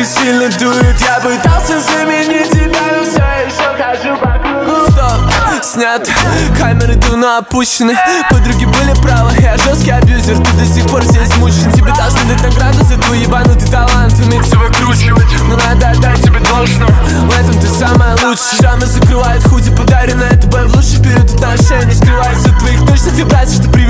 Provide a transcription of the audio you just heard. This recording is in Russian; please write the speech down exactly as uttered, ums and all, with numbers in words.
ветер сильно дует. Я пытался заменить тебя, но все еще хожу по кругу. Стоп, снят, камеры давно опущены. Подруги были правы, я жесткий абьюзер. Ты до сих пор здесь мучен. Тебе должны дать награду за твой ебанутый талант. Уметь все выкручивать, но надо отдать тебе должно. В этом ты самая лучшая. Шрамы закрывают худи, подаренное тобой в лучший период отношений. Скрывается от твоих точных вибраций, что